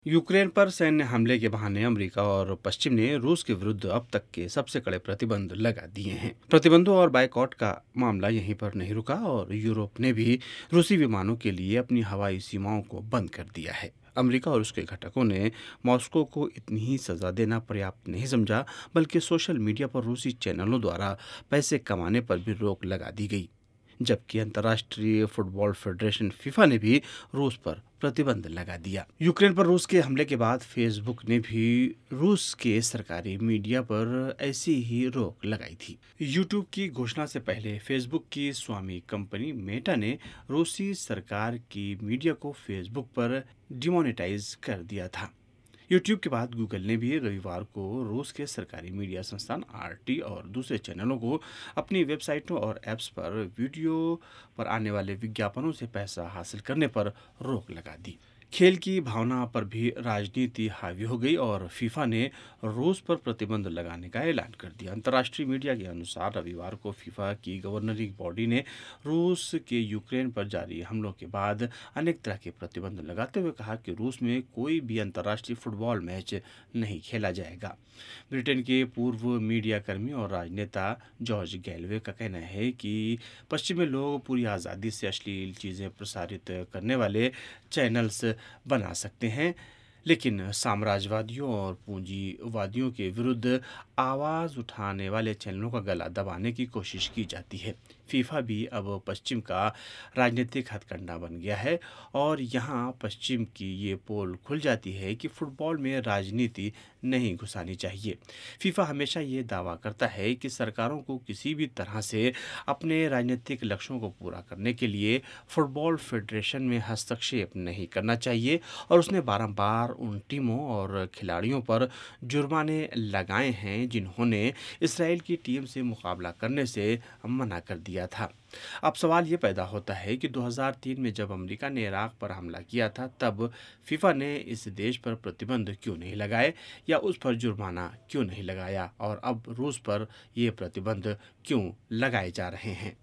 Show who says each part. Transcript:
Speaker 1: Ukraine पर सैन्य हमले के बहाने अमेरिका और पश्चिम ने रूस के विरुद्ध अब तक के सबसे कड़े प्रतिबंध लगा दिए हैं। प्रतिबंधों और बायकॉट का मामला यहीं पर नहीं रुका और यूरोप ने भी रूसी विमानों के लिए अपनी हवाई सीमाओं को बंद कर दिया है। अमेरिका और उसके घटकों ने मॉस्को को इतनी ही सजा देना पर्याप्त नहीं समझा, बल्कि सोशल मीडिया पर रूसी चैनलों द्वारा पैसे कमाने पर भी रोक लगा दी गई। जबकि अंतर्राष्ट्रीय फुटबॉल फेडरेशन फीफा ने भी रूस पर प्रतिबंध लगा दिया। यूक्रेन पर रूस के हमले के बाद फेसबुक ने भी रूस के सरकारी मीडिया पर ऐसी ही रोक लगाई थी। यूट्यूब की घोषणा से पहले फेसबुक की स्वामी कंपनी मेटा ने रूसी सरकार की मीडिया को फेसबुक पर डिमोनेटाइज कर दिया था। यूट्यूब के बाद गूगल ने भी रविवार को रूस के सरकारी मीडिया संस्थान आरटी और दूसरे चैनलों को अपनी वेबसाइटों और ऐप्स पर वीडियो पर आने वाले विज्ञापनों से पैसा हासिल करने पर रोक लगा दी। खेल की भावना पर भी राजनीति हावी हो गई और फीफा ने रूस पर प्रतिबंध लगाने का ऐलान कर दिया। अंतर्राष्ट्रीय मीडिया के अनुसार रविवार को फीफा की गवर्नरी बॉडी ने रूस के यूक्रेन पर जारी हमलों के बाद अनेक तरह के प्रतिबंध लगाते हुए कहा कि रूस में कोई भी अंतर्राष्ट्रीय फुटबॉल मैच नहीं खेला जाएगा। ब्रिटेन के पूर्व मीडिया कर्मी और राजनेता जॉर्ज गैलवे का कहना है कि पश्चिमी लोग पूरी आज़ादी से अश्लील चीज़ें प्रसारित करने वाले चैनल्स बना सकते हैं, लेकिन साम्राज्यवादियों और पूंजीवादियों के विरुद्ध आवाज़ उठाने वाले चैनलों का गला दबाने की कोशिश की जाती है। फीफा भी अब पश्चिम का राजनीतिक हथकंडा बन गया है और यहाँ पश्चिम की ये पोल खुल जाती है कि फुटबॉल में राजनीति नहीं घुसानी चाहिए। फीफा हमेशा ये दावा करता है कि सरकारों को किसी भी तरह से अपने राजनीतिक लक्ष्यों को पूरा करने के लिए फुटबॉल फेडरेशन में हस्तक्षेप नहीं करना चाहिए और उसने बारंबार उन टीमों और खिलाड़ियों पर जुर्माने लगाए हैं जिन्होंने इसराइल की टीम से मुकाबला करने से मना कर दिया था। अब सवाल ये पैदा होता है कि 2003 में जब अमेरिका ने इराक पर हमला किया था, तब फीफा ने इस देश पर प्रतिबंध क्यों नहीं लगाए या उस पर जुर्माना क्यों नहीं लगाया और अब रूस पर ये प्रतिबंध क्यों लगाए जा रहे हैं।